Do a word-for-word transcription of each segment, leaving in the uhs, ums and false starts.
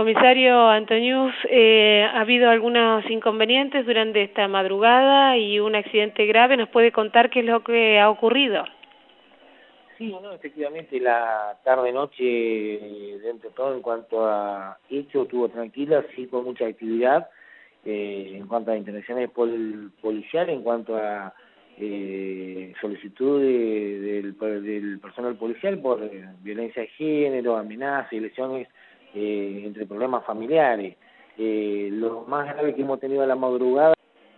Comisario Antonius, eh, ha habido algunos inconvenientes durante esta madrugada y un accidente grave. ¿Nos puede contar qué es lo que ha ocurrido? Sí, no, efectivamente la tarde-noche, dentro de todo, en cuanto a hecho, estuvo tranquila, sí, con mucha actividad, eh, en cuanto a intervenciones pol policiales, en cuanto a eh, solicitudes del, del personal policial por eh, violencia de género, amenazas y lesiones eh, entre problemas familiares. Eh, lo más grave que hemos tenido a la madrugada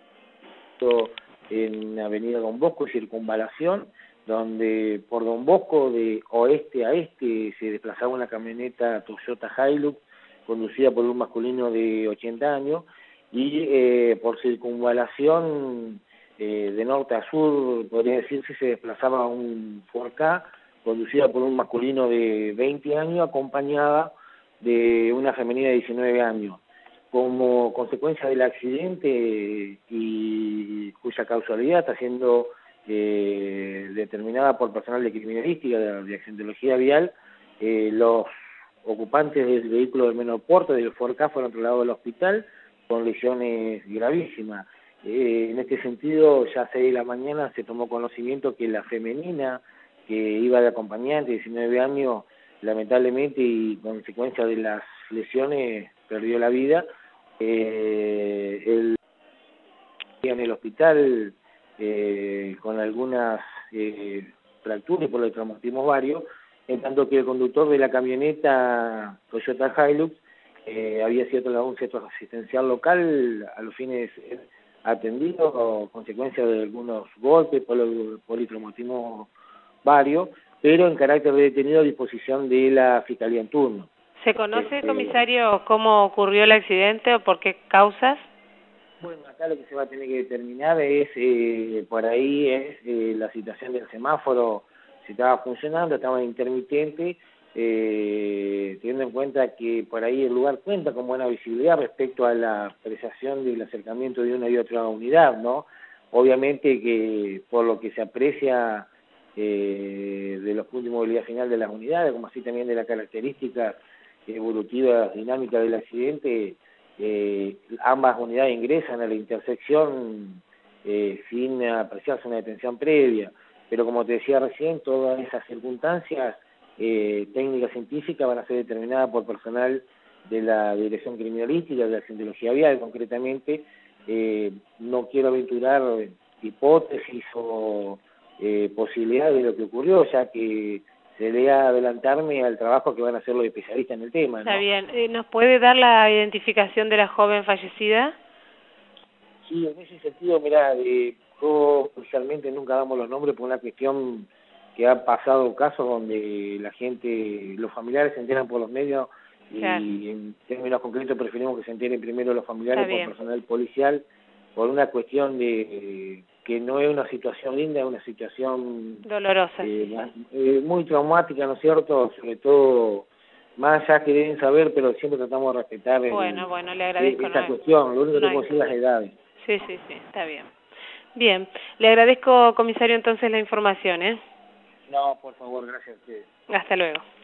en Avenida Don Bosco, Circunvalación, donde por Don Bosco de oeste a este se desplazaba una camioneta Toyota Hilux conducida por un masculino de ochenta años y eh, por Circunvalación eh, de norte a sur, podría decirse, se desplazaba un Ford Ka conducida por un masculino de veinte años acompañada de una femenina de diecinueve años. Como consecuencia del accidente y cuya causalidad está siendo eh, determinada por personal de criminalística, de, de accidentología vial, eh, los ocupantes del vehículo del menor porte, del Ford Ka, fueron trasladados al hospital con lesiones gravísimas. Eh, en este sentido, ya a seis de la mañana se tomó conocimiento que la femenina que iba de acompañante, de diecinueve años, lamentablemente y consecuencia de las lesiones, perdió la vida. Eh, el, en el hospital eh, con algunas eh, fracturas por los traumatismos varios, en tanto que el conductor de la camioneta Toyota Hilux eh, había sido trasladado a un centro asistencial local a los fines de ser atendido a consecuencia de algunos golpes por los politraumatismos varios, pero en carácter de detenido a disposición de la Fiscalía en turno. ¿Se conoce, este, comisario, cómo ocurrió el accidente o por qué causas? Bueno, acá lo que se va a tener que determinar es, eh, por ahí, es eh, la situación del semáforo, si estaba funcionando, estaba intermitente, eh, teniendo en cuenta que por ahí el lugar cuenta con buena visibilidad respecto a la apreciación del acercamiento de una y otra unidad, ¿no? Obviamente que por lo que se aprecia eh, de los puntos de movilidad final de las unidades, como así también de la característica evolutiva dinámica del accidente, eh, ambas unidades ingresan a la intersección eh, sin apreciarse una detención previa, pero como te decía recién, todas esas circunstancias eh, técnicas científicas van a ser determinadas por personal de la Dirección Criminalística, de la Accidentología Vial concretamente. Eh, no quiero aventurar hipótesis o eh, posibilidades de lo que ocurrió, ya que se le a adelantarme al trabajo que van a hacer los especialistas en el tema, ¿no? Está bien. Eh, ¿Nos puede dar la identificación de la joven fallecida? Sí, en ese sentido, mira, eh, yo oficialmente nunca damos los nombres por una cuestión que ha pasado casos donde la gente, los familiares se enteran por los medios y claro, en términos concretos preferimos que se enteren primero los familiares por personal policial, por una cuestión de eh, que no es una situación linda, es una situación dolorosa, eh, sí. eh, muy traumática, ¿no es cierto? Sobre todo, más allá que deben saber, pero siempre tratamos de respetar bueno, el, bueno, le agradezco, esa no, cuestión, lo único no que hay... puedo decir es las edades. Sí, sí, sí, está bien. Bien, le agradezco, comisario, entonces la información, ¿eh? No, por favor, gracias a ustedes. Hasta luego.